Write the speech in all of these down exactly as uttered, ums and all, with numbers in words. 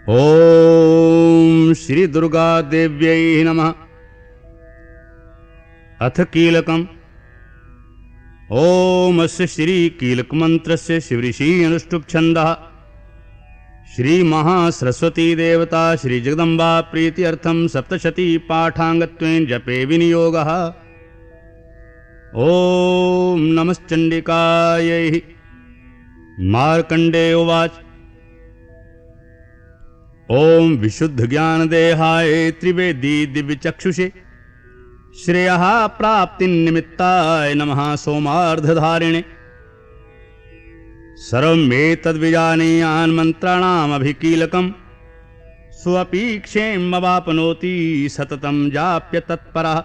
ओम श्री दुर्गा देव्यै नमः। अथ कीलकम्। ओम अस्य श्री कीलक मंत्रस्य शिवऋषि अनुष्टुप छन्दः। श्री महासरस्वती देवता श्री जगदम्बा प्रीति अर्थम सप्तशती पाठांगत्वेन जपे विनियोगः। ओम नमश्चंडिकायै। मार्कंडेय उवाच। ओम विशुद्ध ज्ञान देहाय त्रिवेदी दिव्यचक्षुषे श्रेयः प्राप्ति निमित्ताय नमः सोमार्धधारिणे। सर्वमेतद्विजानीयान् मन्त्राणामभिकीलकम् स्वपि क्षेमवाप्नोति सततं जाप्य तत्परः।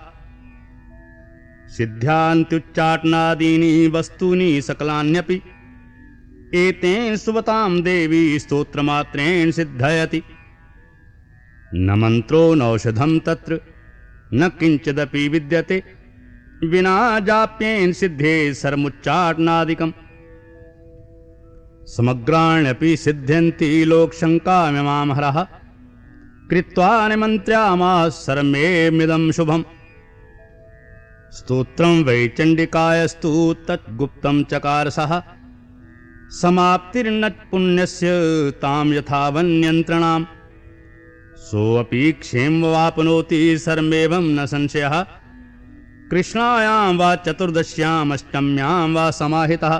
सिद्ध्यान्त्युच्चाटनादीनि वस्तूनि सकलान्यपि एतेन सुवतां देवी स्तोत्रमात्रेण सिद्धयति। न मन्त्रो नौषधं तत्र न किंचिदपि विद्यते विना जाप्येन सिद्धे सर्वमुच्चाटनादिकम्। समग्राण्यपि सिद्ध्यन्ति लोकशङ्कामिमामहरः कृत्वा निमन्त्र्यामास सर्वमेमिदं शुभम्। स्तोत्रं वै चण्डिकायस्तु तद्गुप्तं चकारसः समाप्तिर्न पुण्यस्य तां यथावन्यन्त्रणाम्। सोऽपि क्षेमवाप्नोति सर्वमेवं न संशयः कृष्णायां वा चतुर्दश्याम् अष्टम्यां वा समाहितः।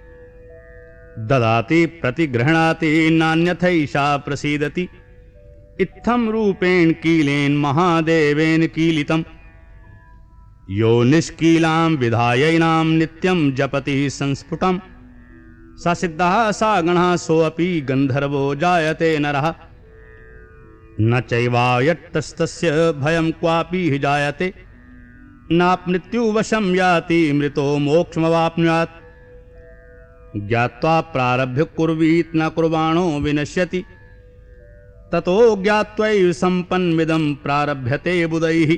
ददाति प्रतिगृह्णाति नान्यथैषा प्रसीदति इत्थं रूपेण कीलेन महादेवेन कीलितम्। यो निष्कीलां विधायैनां नित्यं जपति संस्फुटम् स सिद्धः स गणः सोऽपि गन्धर्वो जायते नरः। न चैवायत्तस्तस्य भयं क्वापि हि जायते नापमृत्युवशं याति मृतो मोक्षमवाप्नुयात्। ज्ञात्वा प्रारभ्य कुर्वीत न कुर्वाणो विनश्यति ततो ज्ञात्वैव सम्पन्नमिदं प्रारभ्यते बुधैः।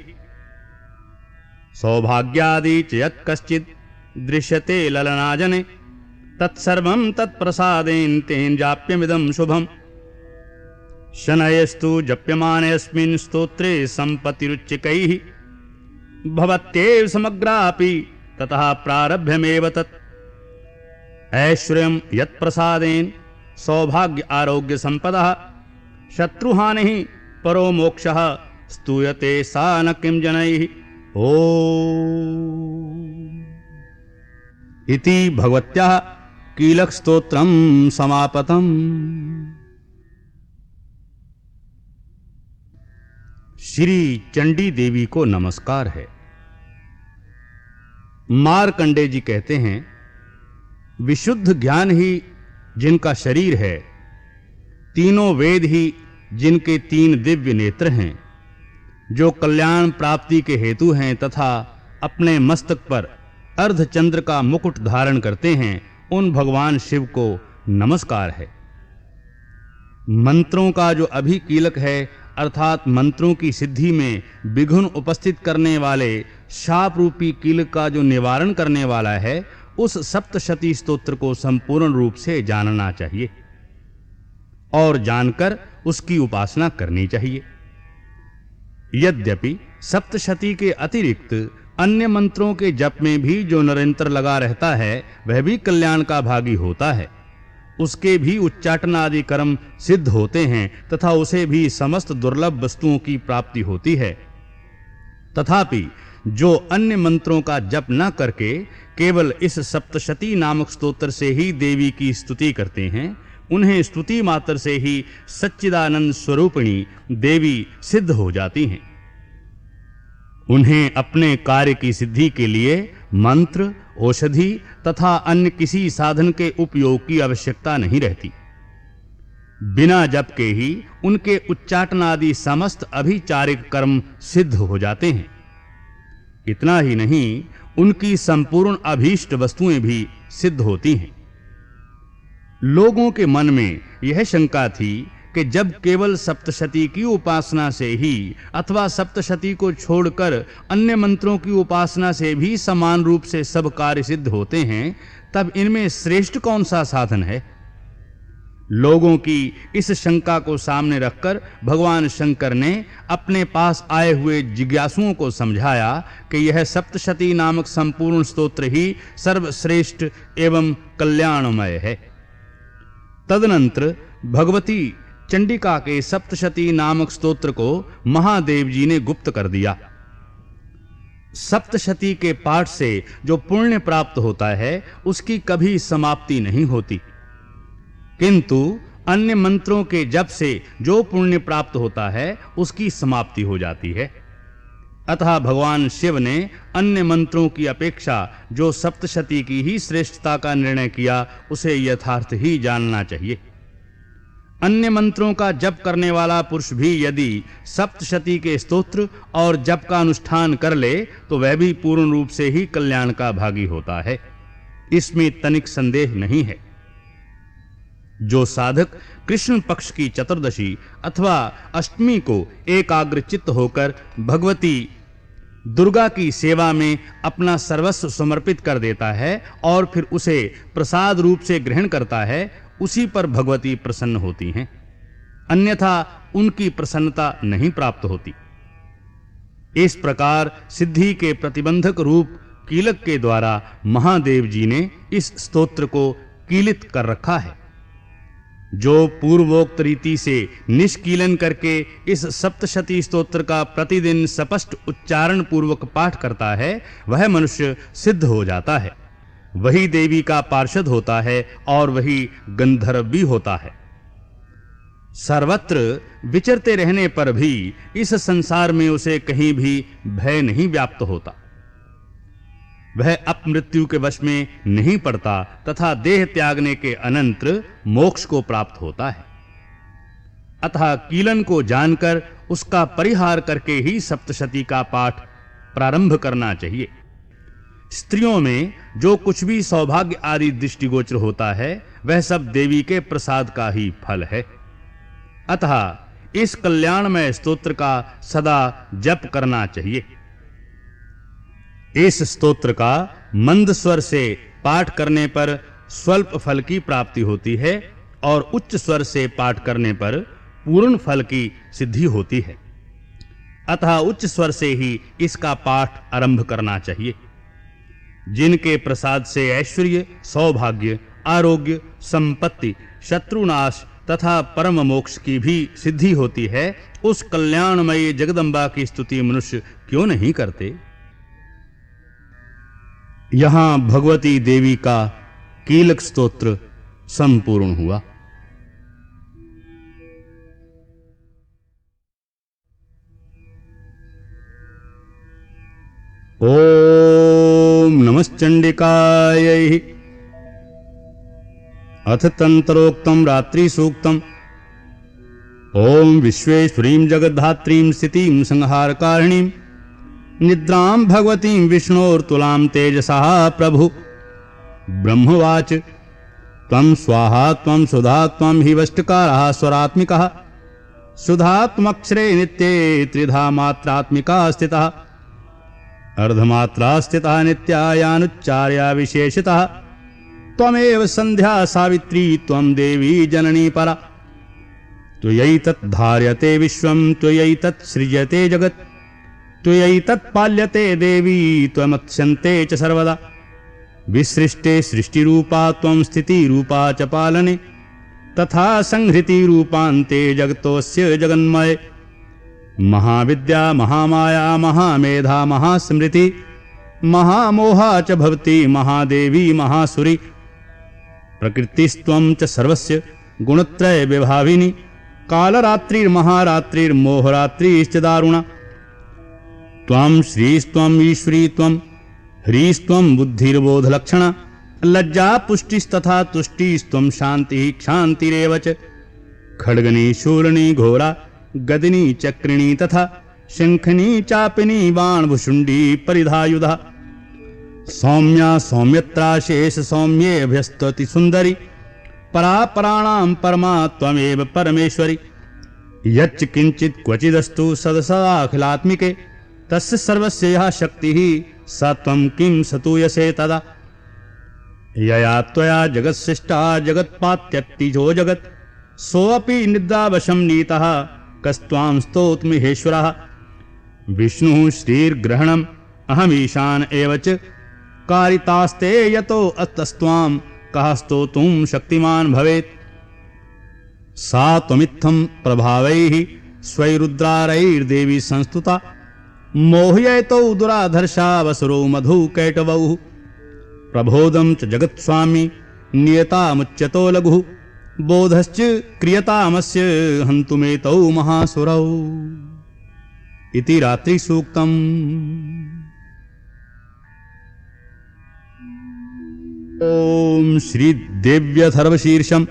सौभाग्यादि च यत् कश्चित् दृश्यते ललनाजने तत्सर्वं तत्प्रसादेन तेन जाप्यमिदं शुभम्। शनैस्तु जप्यमानेऽस्मिन् स्तोत्रे सम्पत्तिरुच्चिकैः भवत्येव समग्रापि ततः प्रारभ्यमेव तत्। ऐश्वर्यं यत्प्रसादेन सौभाग्य आरोग्य संपदः शत्रुहानिः परो मोक्षः स्तूयते सा न किं जनैः। ओम इति भगवत्याः कीलक स्तोत्रम समापतम्। श्री चंडी देवी को नमस्कार है। मार्कंडेय जी कहते हैं, विशुद्ध ज्ञान ही जिनका शरीर है, तीनों वेद ही जिनके तीन दिव्य नेत्र हैं, जो कल्याण प्राप्ति के हेतु हैं तथा अपने मस्तक पर अर्धचंद्र का मुकुट धारण करते हैं, उन भगवान शिव को नमस्कार है। मंत्रों का जो अभिकीलक है अर्थात मंत्रों की सिद्धि में विघ्न उपस्थित करने वाले शाप रूपी कीलक का जो निवारण करने वाला है, उस सप्तशती स्तोत्र को संपूर्ण रूप से जानना चाहिए और जानकर उसकी उपासना करनी चाहिए। यद्यपि सप्तशती के अतिरिक्त अन्य मंत्रों के जप में भी जो निरंतर लगा रहता है वह भी कल्याण का भागी होता है। उसके भी उच्चाटन आदि कर्म सिद्ध होते हैं तथा उसे भी समस्त दुर्लभ वस्तुओं की प्राप्ति होती है। तथापि जो अन्य मंत्रों का जप न करके केवल इस सप्तशती नामक स्तोत्र से ही देवी की स्तुति करते हैं, उन्हें स्तुति मात्र से ही सच्चिदानंद स्वरूपिणी देवी सिद्ध हो जाती हैं। उन्हें अपने कार्य की सिद्धि के लिए मंत्र, औषधि तथा अन्य किसी साधन के उपयोग की आवश्यकता नहीं रहती। बिना जप के ही उनके उच्चाटन आदि समस्त अभिचारिक कर्म सिद्ध हो जाते हैं। इतना ही नहीं, उनकी संपूर्ण अभीष्ट वस्तुएं भी सिद्ध होती हैं। लोगों के मन में यह शंका थी कि जब केवल सप्तशती की उपासना से ही अथवा सप्तशती को छोड़कर अन्य मंत्रों की उपासना से भी समान रूप से सब कार्य सिद्ध होते हैं, तब इनमें श्रेष्ठ कौन सा साधन है? लोगों की इस शंका को सामने रखकर भगवान शंकर ने अपने पास आए हुए जिज्ञासुओं को समझाया कि यह सप्तशती नामक संपूर्ण स्तोत्र ही सर्वश्रेष्ठ एवं कल्याणमय है। तदनंतर भगवती चंडिका के सप्तशती नामक स्तोत्र को महादेव जी ने गुप्त कर दिया। सप्तशती के पाठ से जो पुण्य प्राप्त होता है उसकी कभी समाप्ति नहीं होती, किंतु अन्य मंत्रों के जप से जो पुण्य प्राप्त होता है उसकी समाप्ति हो जाती है। अतः भगवान शिव ने अन्य मंत्रों की अपेक्षा जो सप्तशती की ही श्रेष्ठता का निर्णय किया उसे यथार्थ ही जानना चाहिए। अन्य मंत्रों का जप करने वाला पुरुष भी यदि सप्तशती के स्तोत्र और जप का अनुष्ठान कर ले तो वह भी पूर्ण रूप से ही कल्याण का भागी होता है, इसमें तनिक संदेह नहीं है। जो साधक कृष्ण पक्ष की चतुर्दशी अथवा अष्टमी को एकाग्रचित्त होकर भगवती दुर्गा की सेवा में अपना सर्वस्व समर्पित कर देता है और फिर उसे प्रसाद रूप से ग्रहण करता है, उसी पर भगवती प्रसन्न होती हैं, अन्यथा उनकी प्रसन्नता नहीं प्राप्त होती। इस प्रकार सिद्धि के प्रतिबंधक रूप कीलक के द्वारा महादेव जी ने इस स्तोत्र को कीलित कर रखा है। जो पूर्वोक्त रीति से निष्कीलन करके इस सप्तशती स्तोत्र का प्रतिदिन स्पष्ट उच्चारण पूर्वक पाठ करता है वह मनुष्य सिद्ध हो जाता है, वही देवी का पार्षद होता है और वही गंधर्व भी होता है। सर्वत्र विचरते रहने पर भी इस संसार में उसे कहीं भी भय नहीं व्याप्त होता, वह अपमृत्यु के वश में नहीं पड़ता तथा देह त्यागने के अनंतर मोक्ष को प्राप्त होता है। अतः कीलन को जानकर उसका परिहार करके ही सप्तशती का पाठ प्रारंभ करना चाहिए। स्त्रियों में जो कुछ भी सौभाग्य आदि दृष्टिगोचर होता है वह सब देवी के प्रसाद का ही फल है। अतः इस कल्याणमय स्तोत्र का सदा जप करना चाहिए। इस स्तोत्र का मंद स्वर से पाठ करने पर स्वल्प फल की प्राप्ति होती है और उच्च स्वर से पाठ करने पर पूर्ण फल की सिद्धि होती है। अतः उच्च स्वर से ही इसका पाठ आरंभ करना चाहिए। जिनके प्रसाद से ऐश्वर्य, सौभाग्य, आरोग्य, संपत्ति, शत्रुनाश तथा परम मोक्ष की भी सिद्धि होती है, उस कल्याणमयी जगदम्बा की स्तुति मनुष्य क्यों नहीं करते। यहां भगवती देवी का कीलक स्तोत्र संपूर्ण हुआ। ओम नमश्चंडिकायै। अथ तंत्रोक्तम रात्रि सूक्तम। ओम विश्वेश्वरीं जगद्धात्रीं स्थितिं संहारकारिणीं निद्रां भगवतीं विष्णोर्तुलां तेजसा प्रभु। ब्रह्मवाच त्वं स्वाहा त्वं सुधा त्वं हि वष्टकारः स्वरात्मिकः। सुधा त्वमक्षरे नित्ये त्रिधा मात्रात्मिका स्थितः। अर्धमात्रा स्थितः नित्यायानुच्चार्या विशेषतः। त्वमेव संध्या सावित्री त्वं देवी जननी परा। त्वयैतत् धार्यते विश्वं त्वयैतत् सृज्यते जगत्। त्वयैतत् पाल्यते देवी त्वमक्षन्ते च सर्वदा। विसृष्टे सृष्टिरूपा त्वं स्थितिरूपा च पालने। तथा संहृतिरूपान्ते जगतोऽस्य जगन्मये। महाविद्या महामाया महामेधा महास्मृति महामोहा च भवति महादेवी महासुरी। प्रकृतिस्त्वं च सर्वस्य गुणत्रय विभाविनी। कालरात्रिर्महारात्रिर्मोहरात्रिश्च दारुणा। त्वं श्रीस्त्वं ईश्वरी त्वं ह्रीस्त्वं बुद्धिर्बोधलक्षणा। लज्जा पुष्टिस्तथा तुष्टिस्त्वं शान्तिः क्षान्तिरेव च। खड्गनी शूलिनी घोरा गदिनी चक्रिणी तथा शंखनी चापिनी बाणभुषुंडी परिधायुधा। सौम्या सौम्यत्रा शेष सौम्येभ्यस्तति सुंदरी। परापराणां परमा त्वमेव परमेश्वरी। यच्च किंचित् क्वचिदस्तु सदसाखिलात्मिके। तस्य सर्वस्य यः शक्तिः स त्वं किं सतूयसे तदा। यया त्वया जगत्सृष्टा जगत्पात्यत्तिजो जगत्। सोऽपि निद्रावशं नीतः कस्त्वां स्तोत्रमिहेश्वरः विष्णुः श्रीर्ग्रहणम् अहमीशान एव च कारितास्ते यतो अस्तस्त्वां कः स्तोतुं शक्तिमान् भवेत् सा त्वमित्थं प्रभावैः स्वैरुद्रारैर्देवी संस्तुता मोहयतो दुराधर्षा वसुरो मधु कैटवौ प्रबोधं च जगत्स्वामी नियतामुच्यतो लघुः बोधश्च क्रियतामस्य हन्तुमेतौ महासुरौ इति रात्रि सूक्तम्। ओम श्री देव्यथर्वशीर्षम।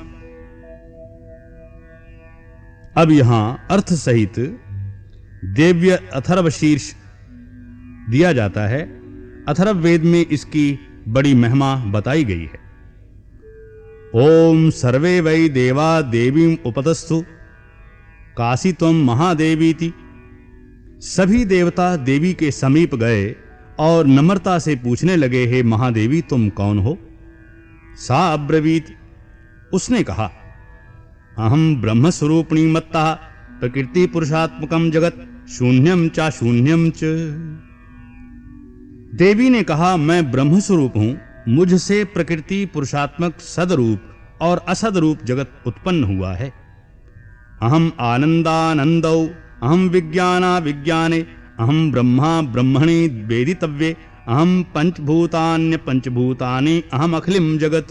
अब यहां अर्थ सहित देव्य अथर्वशीर्ष दिया जाता है। अथर्व वेद में इसकी बड़ी महिमा बताई गई है। ओम सर्वे वै देवा देवीं उपतस्तु काशी त्वं महादेवीति। सभी देवता देवी के समीप गए और नम्रता से पूछने लगे, हे महादेवी तुम कौन हो? सा अब्रवीत, उसने कहा, अहम ब्रह्म स्वरूपिणी मत्ता प्रकृति पुरुषात्मकम जगत शून्यम चा शून्यम च। देवी ने कहा, मैं ब्रह्म स्वरूप हूं, मुझसे प्रकृति पुरुषात्मक सदरूप और असदरूप जगत उत्पन्न हुआ है। अहम आनंदानंदौ अहम विज्ञाना विज्ञाने अहम ब्रह्मा ब्रह्मणि वेदितव्ये अहम पंचभूतान्य पंचभूतानि अहम अखिलम जगत।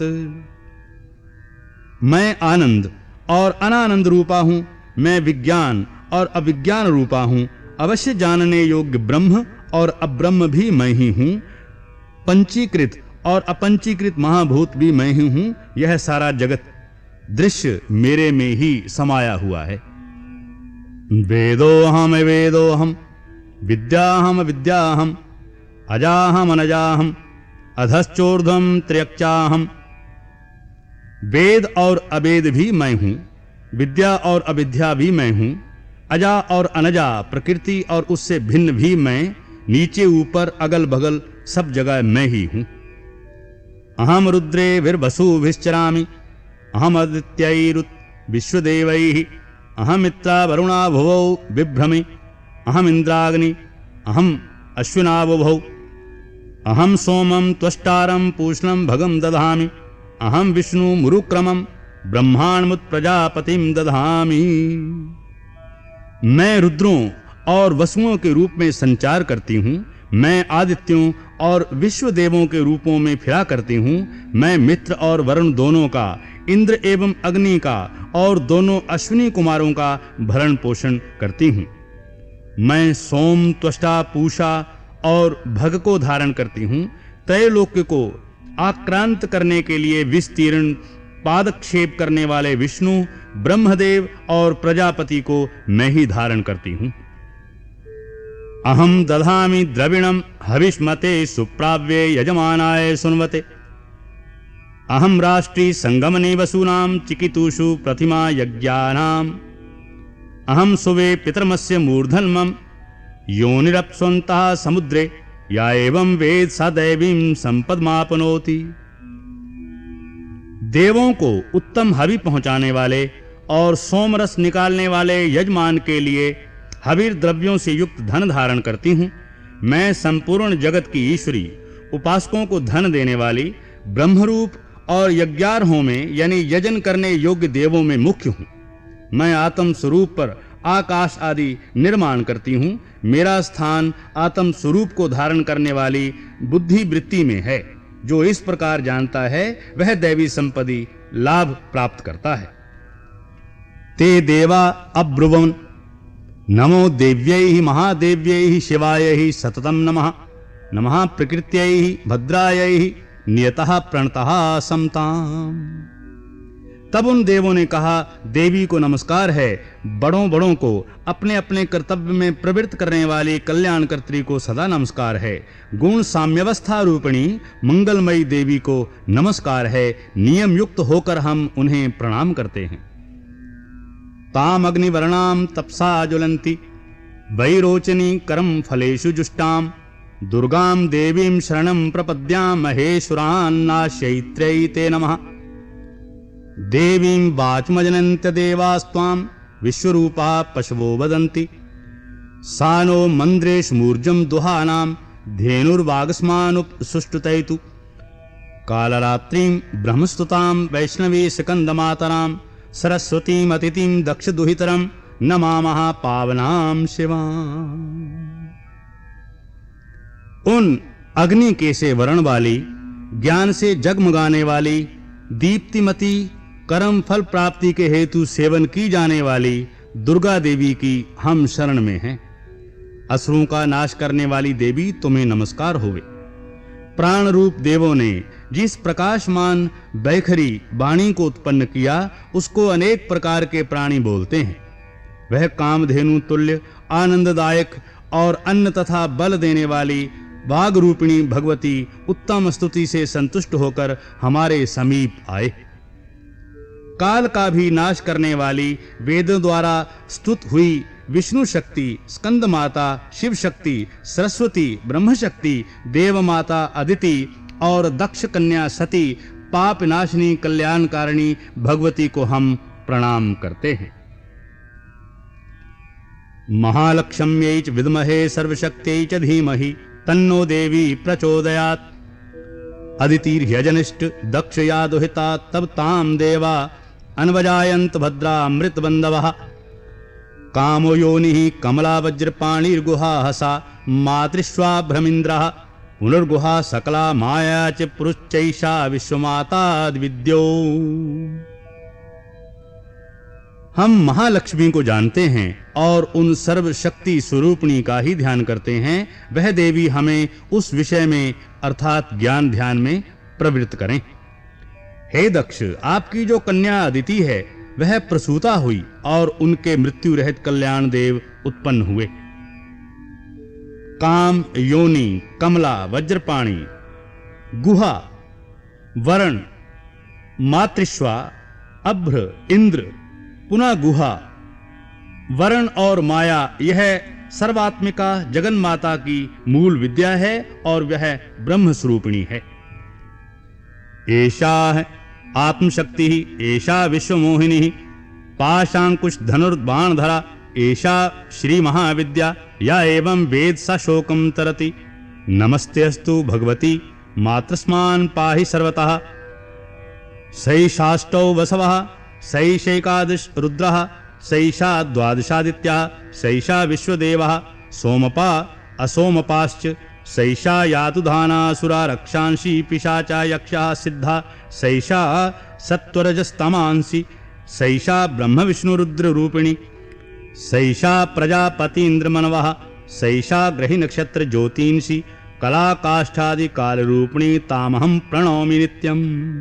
मैं आनंद और अनानंद रूपा हूं, मैं विज्ञान और अविज्ञान रूपा हूं, अवश्य जानने योग्य ब्रह्म और अब्रह्म भी मैं ही हूं, पंचीकृत और अपंचीकृत महाभूत भी मैं ही हूं। यह सारा जगत दृश्य मेरे में ही समाया हुआ है। वेदोऽहम् वेदोऽहम् विद्याहम विद्याहम अजाहम अनजाहम अधश्चोर्ध्वम त्र्यक्चाहम। वेद और अवेद भी मैं हूं, विद्या और अविद्या भी मैं हूं, अजा और अनजा प्रकृति और उससे भिन्न भी मैं, नीचे ऊपर अगल बगल सब जगह मैं ही हूं। अहम रुद्रे विर्वसुभिश्चरामि अहम आदित्यैरुत विश्वदेवैः अहमित्रा वरुणा भुवौ बिभ्रमि अहम इंद्राग्नि अहम अश्विनावुभौ अहम सोमं त्वष्टारं पूष्णं भगं दधामि अहम विष्णु मुरुक्रमं ब्रह्माण्मुत प्रजापतिं दधामि। मैं रुद्रों और वसुओं के रूप में संचार करती हूँ, मैं आदित्यों और विश्व देवों के रूपों में फिरा करती हूँ, मैं मित्र और वरुण दोनों का, इंद्र एवं अग्नि का और दोनों अश्विनी कुमारों का भरण पोषण करती हूँ। मैं सोम त्वष्टा पूषा और भग को धारण करती हूँ, त्रैलोक्य को आक्रांत करने के लिए विस्तीर्ण पादक्षेप करने वाले विष्णु ब्रह्मदेव और प्रजापति को मैं ही धारण करती हूँ। अहम दधामि द्रविणम हविष्मते सुप्राव्ये यजमानाय सुन्वते अहम राष्ट्री संगमने वसूनां चिकितुषु प्रतिमा यज्ञानाम् अहम सुवे पितरमस्य मूर्धन्मं योनिरप्स्वन्तः समुद्रे या एवं वेद सा दैवीं संपदमापनोति। देवों को उत्तम हवि पहुंचाने वाले और सोमरस निकालने वाले यजमान के लिए हविर द्रव्यों से युक्त धन धारण करती हूँ। मैं संपूर्ण जगत की ईश्वरी, उपासकों को धन देने वाली, ब्रह्मरूप और यज्ञार्हों में यानी यजन करने योग्य देवों में मुख्य हूँ। मैं आत्म स्वरूप पर आकाश आदि निर्माण करती हूँ। मेरा स्थान आत्म स्वरूप को धारण करने वाली बुद्धि वृत्ति में है। जो इस प्रकार जानता है वह दैवी संपत्ति लाभ प्राप्त करता है। ते देवा अब्रुवन् नमो देव्यै महादेव्यै शिवायै सततं नमः नमः प्रकृत्यै भद्रायै नियतः प्रणतः समताम्। तब उन देवों ने कहा, देवी को नमस्कार है, बड़ों बड़ों को अपने अपने कर्तव्य में प्रवृत्त करने वाली कल्याणकर्त्री को सदा नमस्कार है। गुण साम्यवस्था रूपिणी मंगलमयी देवी को नमस्कार है। नियम युक्त होकर हम उन्हें प्रणाम करते हैं। ताम अग्निवर्णाम तपसा ज्वलंती वैरोचनी करम फलेषु जुष्टाम दुर्गाम देवीं शरणं प्रपद्याम महेश्वरान्नाश्यैत्र्यै ते नमः। देवीं वाचमजनन्त्य देवास्त्वां विश्वरूपा पशवो वदन्ति। सानो मन्द्रेशमूर्जं दुहानां धेनुर्वागस्मानुसुष्टुतैतु। कालरात्रिं ब्रह्मस्तुतां वैष्णवी स्कन्दमातरां सरस्वतीम् अतिथिं दक्षदुहितरं नमामः पावनां शिवाम्। उन अग्नि के से वरण वाली, ज्ञान से जगमगाने वाली, दीप्तिमती, कर्म फल प्राप्ति के हेतु सेवन की जाने वाली दुर्गा देवी की हम शरण में हैं। असुरों का नाश करने वाली देवी तुम्हें नमस्कार होवे। प्राण रूप देवों ने जिस प्रकाशमान बैखरी वाणी को उत्पन्न किया, उसको अनेक प्रकार के प्राणी बोलते हैं। वह कामधेनु तुल्य आनंददायक और अन्न तथा बल देने वाली वाग रूपिणी भगवती उत्तम स्तुति से संतुष्ट होकर हमारे समीप आए। काल का भी नाश करने वाली वेदों द्वारा स्तुत हुई विष्णु शक्ति, स्कंद माता, शिव शक्ति, सरस्वती, ब्रह्म शक्ति, देव माता अदिति और दक्ष कन्या सती, पाप नाशिनी कल्याणकारिणी भगवती को हम प्रणाम करते हैं। महालक्ष्म्यै च विद्महे सर्वशक्त्यै च धीमहि तन्नो देवी प्रचोदयात्। अदितिर्ह्यजनिष्ठ दक्षया दुहिता तब ताम देवा अन्वजायन्त भद्रा अमृतबन्धवः। कामो योनिः कमला वज्रपाणिर्गुहा हसा मातृश्वा भ्रमिन्द्रः। पुनर्गुहा सकला माया च पुरुश्चैषा विश्वमाता विद्यो। हम महालक्ष्मी को जानते हैं और उन सर्वशक्ति स्वरूपिणी का ही ध्यान करते हैं। वह देवी हमें उस विषय में अर्थात ज्ञान ध्यान में प्रवृत्त करें। हे दक्ष, आपकी जो कन्या अदिति है वह प्रसूता हुई और उनके मृत्यु रहित कल्याण देव उत्पन्न हुए। काम, योनि, कमला, वज्रपाणी, गुहा, वरण, मातृश्वा, अभ्र, इंद्र, पुनः गुहा, वरण और माया, यह सर्वात्मिका जगन माता की मूल विद्या है और वह ब्रह्म स्वरूपिणी है। एषा है आत्मशक्ति, एषा विश्वमोहिनी, पाशांकुश धनुर्बाणधरा, एषा श्री महाविद्या या एवं वेद सा शोकं तरति। नमस्तेऽस्तु भगवती मातृस्मान् पाहि सर्वतः। सैषाष्टौ वसवः, सैषैकादश रुद्रः, सैषा द्वादशादित्याः, सैषा विश्वदेवः, सोमपा असोमपाश्च, सैषा यातुधानासुरा रक्षांसि पिशाचा यक्षाः सिद्धा, सैषा सत्वरजस्तमांसि, सैषा ब्रह्म विष्णु रुद्र रूपिणी, सैषा प्रजापति इंद्रमनवः, सैषा ग्रहि नक्षत्र ज्योतिंसि, कला काष्ठादि काल रूपिणी तामहं प्रणौमि नित्यम।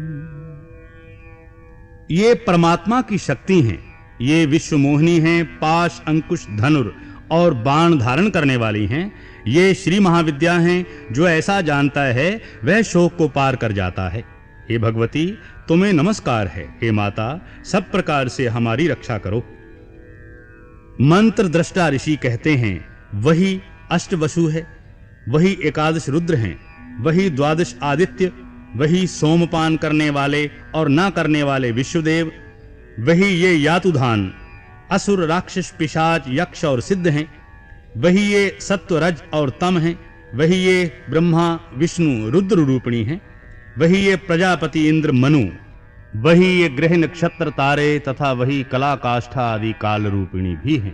ये परमात्मा की शक्ति हैं। ये विश्व मोहिनी हैं, पाश, अंकुश, धनुर और बाण धारण करने वाली हैं। ये श्री महाविद्या हैं। जो ऐसा जानता है वह शोक को पार कर जाता है। हे भगवती, तुम्हें नमस्कार है। हे माता, सब प्रकार से हमारी रक्षा करो। मंत्र दृष्टा ऋषि कहते हैं वही अष्टवसु है, वही एकादश रुद्र हैं, वही द्वादश आदित्य, वही सोमपान करने वाले और ना करने वाले विश्वदेव, वही ये यातुधान असुर राक्षस पिशाच यक्ष और सिद्ध हैं, वही ये सत्व रज और तम हैं, वही ये ब्रह्मा विष्णु रुद्र रूपिणी हैं, वही ये प्रजापति इंद्र मनु, वही ये ग्रह नक्षत्र तारे तथा वही कला काष्ठा आदि काल रूपिणी भी हैं।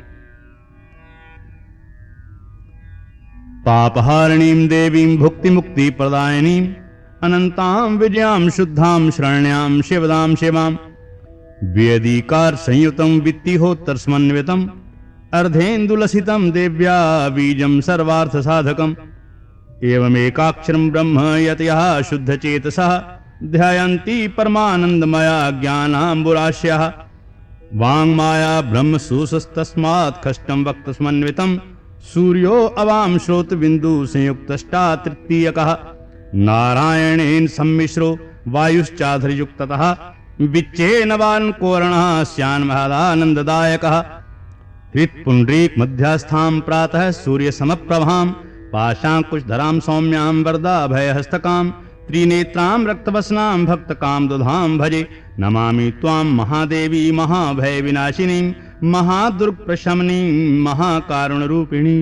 पापहारिणीं देवीं भुक्ति मुक्ति प्रदायिनीं अनंतां विजयां शुद्धां शरण्यां शिवदां शिवां। वेदीकार संयुतं वित्तिहोत्तर समन्वितं अर्धेन्दुलसितं देव्या बीजं सर्वार्थ साधकम्। एवमेकाक्षरं ब्रह्म यतयः शुद्धचेतसः ध्यायन्ति परमानन्दमया ज्ञानाम्बुराश्यः। वाङ्माया ब्रह्मसूसस्तस्मात् खष्टं वक्तसमन्वितं सूर्यो अवां श्रोतबिन्दु संयुक्तष्टा तृतीयकः। नारायणेन सम्मिश्रो वायुश्चाधरयुक्ततः विच्चेन वान्कोरणः स्यान्महदानन्ददायकः। हृत्पुण्ड्रीक मध्यस्थां प्रातः सूर्यसमप्रभां पाशाङ्कुशधरां सौम्यां वरदाभयहस्तकां त्रिनेत्रां रक्तवसनां भक्तकाम दुधां भजे नमामि त्वां महादेवी महाभय विनाशिनीं महादुर्ग प्रशमनीं महाकारुण रूपिणी।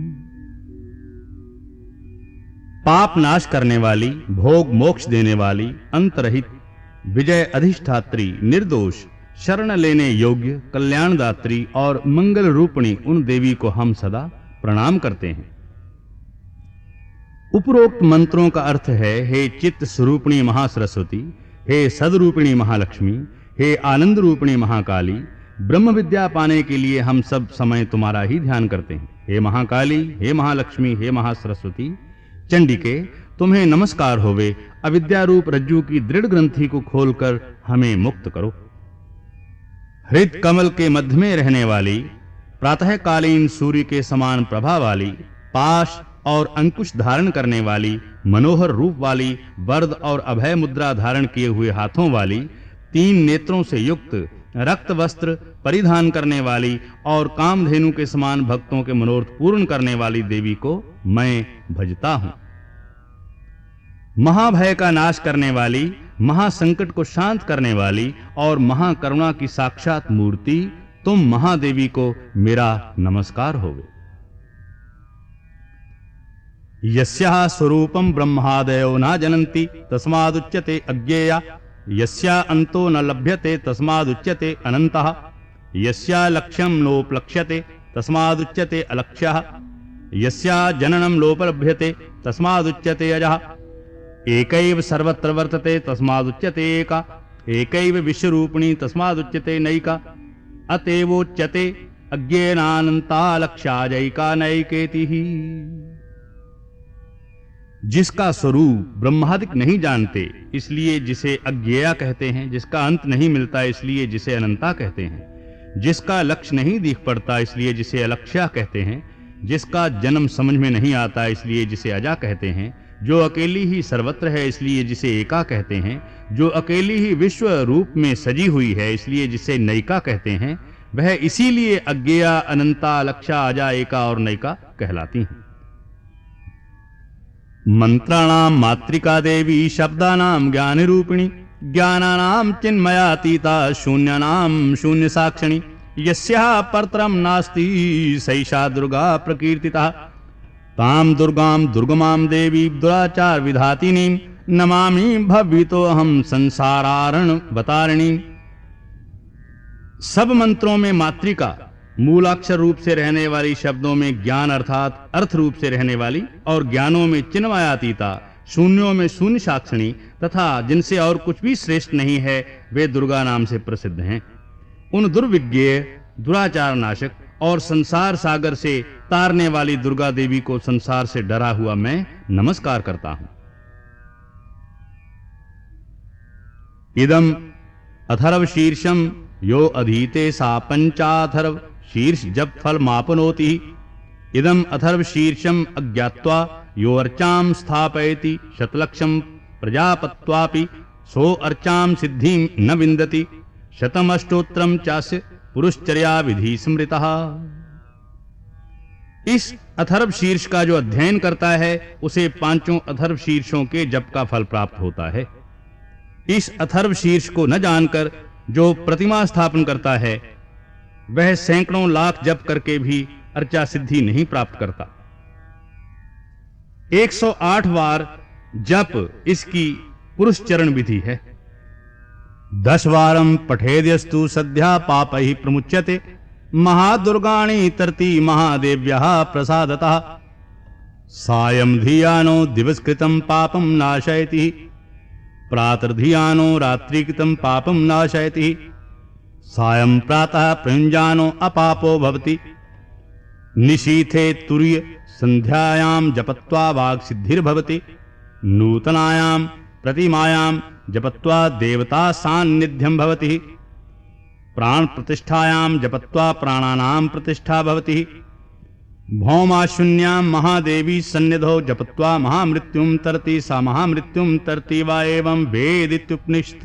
पाप नाश करने वाली, भोग मोक्ष देने वाली, अंतरहित, विजय अधिष्ठात्री, निर्दोष, शरण लेने योग्य, कल्याणदात्री और मंगल रूपिणी उन देवी को हम सदा प्रणाम करते हैं। उपरोक्त मंत्रों का अर्थ है, हे चित्त स्वरूपिणी महासरस्वती, हे सदरूपिणी महालक्ष्मी, हे आनंद रूपिणी महाकाली, ब्रह्म विद्या पाने के लिए हम सब समय तुम्हारा ही ध्यान करते हैं। हे महाकाली, हे महालक्ष्मी, हे महासरस्वती, चंडिके, तुम्हें नमस्कार होवे। अविद्या रूप रज्जु की दृढ़ ग्रंथि को खोलकर हमें मुक्त करो। हृद कमल के मध्य में रहने वाली, प्रातःकालीन सूर्य के समान प्रभा वाली, पाश और अंकुश धारण करने वाली, मनोहर रूप वाली, वरद और अभय मुद्रा धारण किए हुए हाथों वाली, तीन नेत्रों से युक्त, रक्त वस्त्र परिधान करने वाली और कामधेनु के समान भक्तों के मनोरथ पूर्ण करने वाली देवी को मैं भजता हूं। महाभय का नाश करने वाली, महासंकट को शांत करने वाली और महाकरुणा की साक्षात मूर्ति तुम महादेवी को मेरा नमस्कार होवे। यस्याः स्वरूपं ब्रह्मादयो न जनन्ति तस्मादुच्यते अज्ञेया, यस्या अंतो न लभ्यते तस्मादुच्यते अनन्तः, यस्या लक्ष्यं नोपलक्ष्यते तस्मादुच्यते अलक्ष्यः, यस्या जननं लोपलभ्यते तस्मादुच्यते अजः, एकैव सर्वत्र वर्तते तस्मादुच्यते एका, एकैव विश्वरूपिणी तस्मादुच्यते नैका, अतएवोच्यते अज्ञेनानन्ता लक्ष्याजैका नैकेति ही। जिसका स्वरूप ब्रह्मादिक नहीं जानते इसलिए जिसे अज्ञेया कहते हैं, जिसका अंत नहीं मिलता इसलिए जिसे अनंता कहते हैं, जिसका लक्ष्य नहीं दिख पड़ता इसलिए जिसे अलक्ष्या कहते हैं, जिसका जन्म समझ में नहीं आता इसलिए जिसे अजा कहते हैं, जो अकेली ही सर्वत्र है इसलिए जिसे एका कहते हैं, जो अकेली ही विश्व रूप में सजी हुई है इसलिए जिसे नैका कहते हैं, वह इसीलिए अज्ञेया, अनंता, अलक्ष्या, अजा, एका और नैका कहलाती हैं। मंत्राणां मातृका देवी शब्दानां ज्ञानरूपिणी, ज्ञानानां चिन्मयातीता, शून्यानां शून्य साक्षिणी, यस्याः परतरं नास्ति सैषा दुर्गा प्रकीर्तिता। तां दुर्गां दुर्गमां देवी दुराचार विधातिनीं नमामि भव्यतोऽहं संसारारण बतारिणी। सब मंत्रों में मातृका, मूलाक्षर रूप से रहने वाली, शब्दों में ज्ञान अर्थात अर्थ रूप से रहने वाली और ज्ञानों में चिन्मयातीता, शून्यों में शून्य साक्षिणी तथा जिनसे और कुछ भी श्रेष्ठ नहीं है वे दुर्गा नाम से प्रसिद्ध हैं। उन दुर्विज्ञेय, दुराचार नाशक और संसार सागर से तारने वाली दुर्गा देवी को संसार से डरा हुआ मैं नमस्कार करता हूं। इदम अथर्व शीर्षम यो अधीते सा पंचाथर्व शीर्ष जप फल मापनोति। इदम अथर्व शीर्षम अज्ञात्वा यो अर्चाम स्थापयति शतलक्षम प्रजापत्वापि सो अर्चाम सिद्धिं न विन्दति। शतमष्टोत्तरम चास्य पुरुषचर्या विधि स्मृतः। इस अथर्व शीर्ष का जो अध्ययन करता है उसे पांचों अथर्व शीर्षों के जप का फल प्राप्त होता है। इस अथर्व शीर्ष को न जानकर जो प्रतिमा स्थापन करता है वह सैकड़ों लाख जप करके भी अर्चा सिद्धि नहीं प्राप्त करता। एक सौ आठ बार जप इसकी पुरुष चरण विधि है। दश वारं पठेद्यस्तु सद्या पापैः प्रमुच्यते। महादुर्गाणि तरति महादेव्यः प्रसादतः। सायं धियानो दिवसकृतं पापं नाशयति। प्रातर्धियानो रात्रिकृतं पापं नाशयति। सायं प्रातः प्रयुञ्जानो अपापो भवति। निशीथे तुर्य संध्यायां जपत्वा वाक् सिद्धिर्भवति। नूतनायां प्रतिमायां जपत्वा देवता सान्निध्यं भवति। प्राण प्रतिष्ठायां जपत्वा प्राणानां प्रतिष्ठा भवति। भौमाशून्यां महादेवी सन्निधौ जपत्वा महामृत्युं तरति। सा महामृत्युं तरति वा एवं वेदित्युपनिषत्।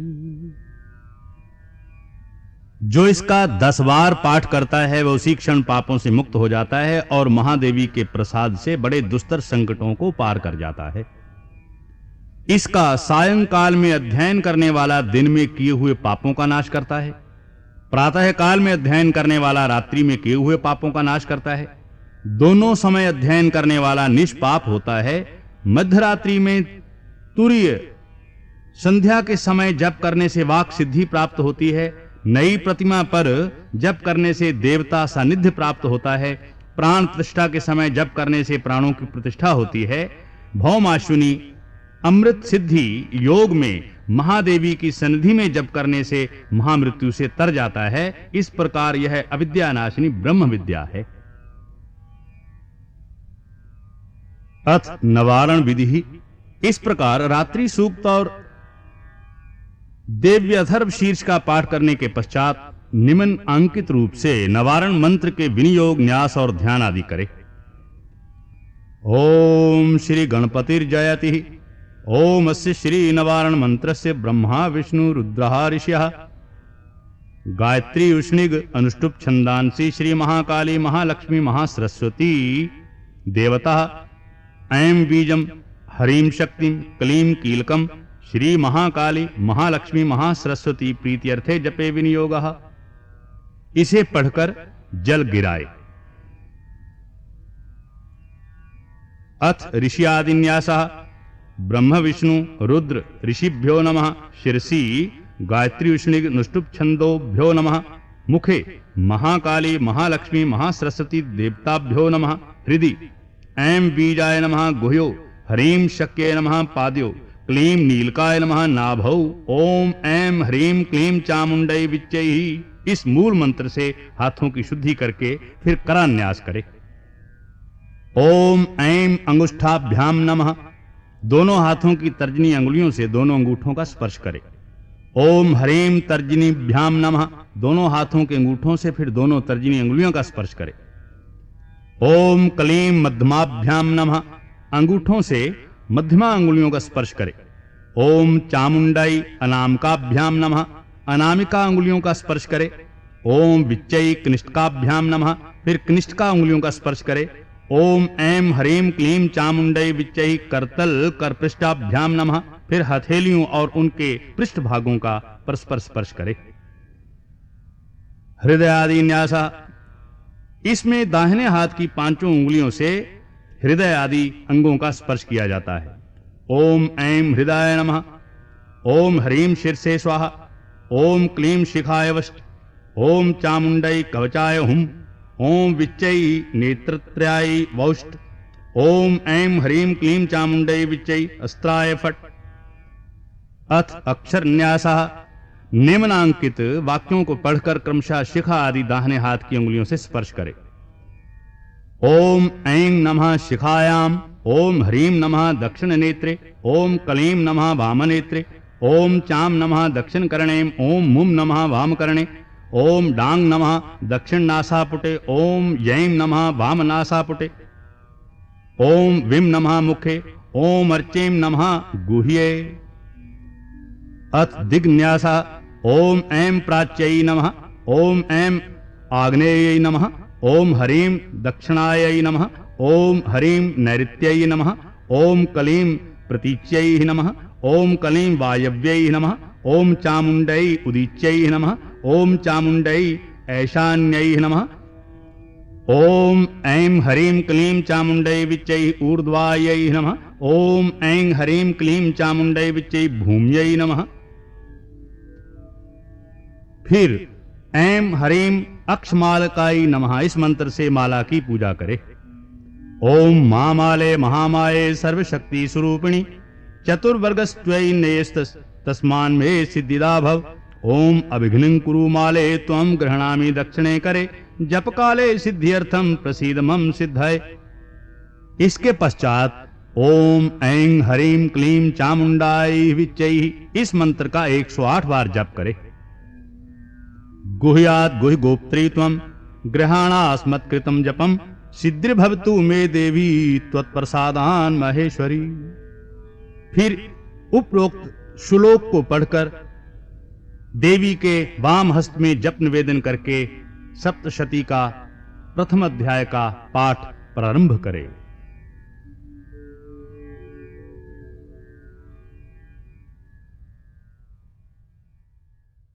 जो इसका दस बार पाठ करता है वह उसी क्षण पापों से मुक्त हो जाता है और महादेवी के प्रसाद से बड़े दुस्तर संकटों को पार कर जाता है। इसका सायंकाल में अध्ययन करने वाला दिन में किए हुए पापों का नाश करता है, प्रातः काल में अध्ययन करने वाला रात्रि में किए हुए पापों का नाश करता है। दोनों समय अध्ययन करने वाला निष्पाप होता है। मध्यरात्रि में तुरीय संध्या के समय जप करने से वाक सिद्धि प्राप्त होती है। नई प्रतिमा पर जप करने से देवता सानिध्य प्राप्त होता है। प्राण प्रतिष्ठा के समय जप करने से प्राणों की प्रतिष्ठा होती है। भौमाश्विनी अमृत सिद्धि योग में महादेवी की सन्निधि में जप करने से महामृत्यु से तर जाता है। इस प्रकार यह अविद्या नाशिनी ब्रह्म विद्या है। अथ नवारण विधि। इस प्रकार रात्रि सूक्त और देव्यधर्व शीर्ष का पाठ करने के पश्चात निम्न अंकित रूप से नवारण मंत्र के विनियोग, न्यास और ध्यान आदि करे। ओम श्री गणपतिर्जयति। ओम अस्य श्री नवारण मंत्रस्य ब्रह्मा विष्णु रुद्रः ऋषयः। गायत्री उष्णिग अनुष्टुप छंदांसी श्री महाकाली महालक्ष्मी महासरस्वती देवता। ऐं बीजम हरीं शक्तिं क्लीं कीलकम श्री महाकाली महालक्ष्मी महासरस्वती प्रीत्यर्थे जपे विनियोगः। इसे पढ़कर जल गिराए। अथ ऋषियादिन्यासः। ब्रह्म विष्णु रुद्र ऋषिभ्यो नमः। शिरसी गायत्री उष्णिग नुष्टुप छंदोभ्यो नमः। मुखे महाकाली महालक्ष्मी महासरस्वती देवताभ्यो नमः। हृदि ऐं बीजाय नमः। गुह्यो हरीं शक्ये नमः। पाद्यो क्लीं नीलकाय नमः। नाभौ ओम ऐं ह्रीं क्लीं चामुंडै विच्चैहि। इस मूल मंत्र से हाथों की शुद्धि करके फिर करान्यास करे। ओम ऐं अंगुष्ठाभ्याम नमः। दोनों हाथों की तर्जनी अंगुलियों से दोनों अंगूठों का स्पर्श करे। ओम हरीं तर्जनीभ्याम नमः। दोनों हाथों के अंगूठों से फिर दोनों तर्जनी अंगुलियों का स्पर्श करे। ओम क्लीं मध्यमाभ्याम नमः। अंगूठों से मध्यमा अंगुलियों का स्पर्श करे। ओम चामुंडाई अनामिकाभ्याम नमः। अनामिका अंगुलियों का स्पर्श करे। ओम विच्चई कनिष्ठकाभ्याम नमः। फिर कनिष्ठका अंगुलियों का स्पर्श करे। ओम ऐं ह्रीं क्लीं चामुंडै विच्चई करतल करपृष्ठाभ्याम नमः। फिर हथेलियों और उनके पृष्ठ भागों का परस्पर स्पर्श करे। हृदय आदि न्यासा। इसमें दाहिने हाथ की पांचों उंगलियों से हृदय आदि अंगों का स्पर्श किया जाता है। ओम ऐं हृदयाय नमः। ओम ह्रीं शीर्षे स्वाहा। ओम क्लीं शिखाय वष्ट। ओम चामुंडै कवचाय हुम। ओम विच्चै नेत्रत्रयाय वौष्ट। ओम ऐं ह्रीं क्लीं चामुंडै विच्चै अस्त्राय फट। अथ अक्षर न्यासः। निम्नांकित वाक्यों को पढ़कर क्रमशः शिखा आदि दाहिने हाथ की अंगुलियों से स्पर्श करे। ओम ऐं नमः शिखायाम। ओम ह्रीं नमः दक्षिण नेत्रे। ओम क्लीं नमः वाम नेत्रे। ओम चाम नमः दक्षिण कर्णे। ओम मुम नमः वाम कर्णे। ओम डांग नमः दक्षिण नासापुटे। ओम यैं नमः वाम नासापुटे। ओम विम नमः मुखे। ओम अर्चें नमः गुह्ये। अथ दिग्न्यासा। ओम ऐं प्राच्यै नमः। ओम ऐं आग्नेयै नमः। ओम हरीं दक्षिणायै नमः। ओम हरीं नैऋत्यै नमः। ओम क्लीं प्रतीच्यै नमः। ओम क्लीं वायव्यै नमः। ओम चामुंडै उदीच्यै नमः। ओम चामुंडै ऐशान्यै नमः। ओम ऐं ह्रीं क्लीं चामुंडै विच्चै ऊर्ध्वायै नमः। ओम ऐं ह्रीं क्लीं चामुंडै विच्चै भूम्यै नमः। फिर ऐं ह्रीं अक्षमालकाय नमः इस मंत्र से माला की पूजा करे। ओम महामाले महामाये सर्वशक्ति स्वरूपिणी चतुर्वर्गस्त्वयि नेस्तस् तस्मान् मे सिद्धिदा भव। ओम अभिघ्नं कुरु माले त्वं गृह्णामि दक्षिणे करे जप काले सिद्ध्यर्थं प्रसीद मम सिद्धये। इसके पश्चात ओम ऐं ह्रीं क्लीं चामुंडाय विच्चै इस मंत्र का एक सौ आठ बार जप करे। गुह्यात् गुह्य गोप्त्री त्वं गृहाणास्मत्कृतं जपं सिद्धिर्भवतु मे देवी त्वत्प्रसादान् महेश्वरी। फिर उपरोक्त श्लोक को पढ़कर देवी के वाम हस्त में जप निवेदन करके सप्तशती का प्रथम अध्याय का पाठ प्रारंभ करें।